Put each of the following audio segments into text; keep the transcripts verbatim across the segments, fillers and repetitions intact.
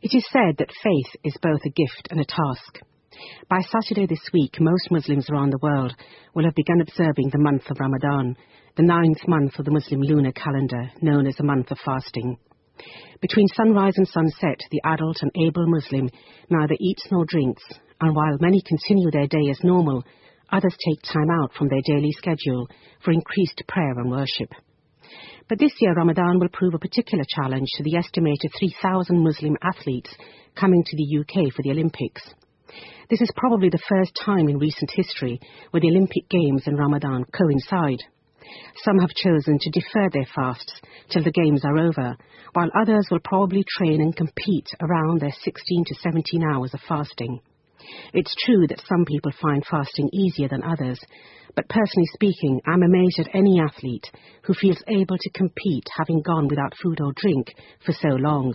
It is said that faith is both a gift and a task. By Saturday this week, most Muslims around the world will have begun observing the month of Ramadan, the ninth month of the Muslim lunar calendar, known as the month of fasting. Between sunrise and sunset, the adult and able Muslim neither eats nor drinks, and while many continue their day as normal, others take time out from their daily schedule for increased prayer and worship. But this year, Ramadan will prove a particular challenge to the estimated three thousand Muslim athletes coming to the U K for the Olympics. This is probably the first time in recent history where the Olympic Games and Ramadan coincide. Some have chosen to defer their fasts till the Games are over, while others will probably train and compete around their sixteen to seventeen hours of fasting. It's true that some people find fasting easier than others, but personally speaking, I'm amazed at any athlete who feels able to compete having gone without food or drink for so long.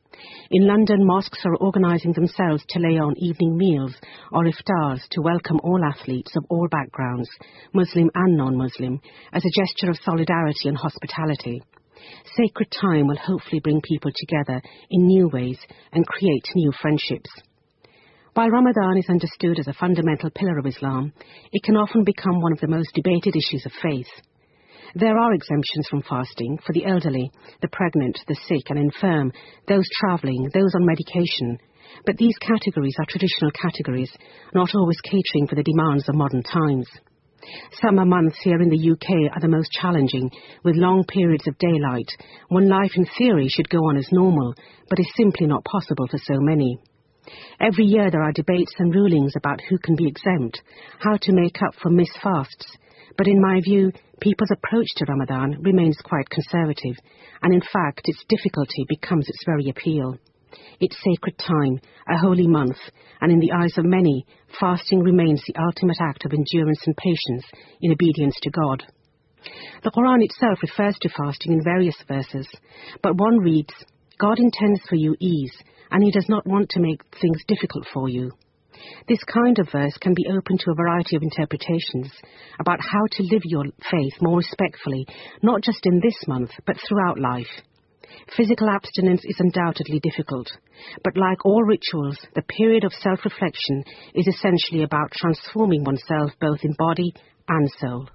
In London, mosques are organising themselves to lay on evening meals or iftars to welcome all athletes of all backgrounds, Muslim and non-Muslim, as a gesture of solidarity and hospitality. Sacred time will hopefully bring people together in new ways and create new friendships. While Ramadan is understood as a fundamental pillar of Islam, it can often become one of the most debated issues of faith. There are exemptions from fasting for the elderly, the pregnant, the sick and infirm, those travelling, those on medication, but these categories are traditional categories, not always catering for the demands of modern times. Summer months here in the U K are the most challenging, with long periods of daylight, when life in theory should go on as normal, but is simply not possible for so many. Every year there are debates and rulings about who can be exempt, how to make up for missed fasts, but in my view, people's approach to Ramadan remains quite conservative, and in fact its difficulty becomes its very appeal. It's sacred time, a holy month, and in the eyes of many, fasting remains the ultimate act of endurance and patience in obedience to God. The Quran itself refers to fasting in various verses, but one reads, "God intends for you ease, and He does not want to make things difficult for you." This kind of verse can be open to a variety of interpretations about how to live your faith more respectfully, not just in this month, but throughout life. Physical abstinence is undoubtedly difficult, but like all rituals, the period of self-reflection is essentially about transforming oneself both in body and soul.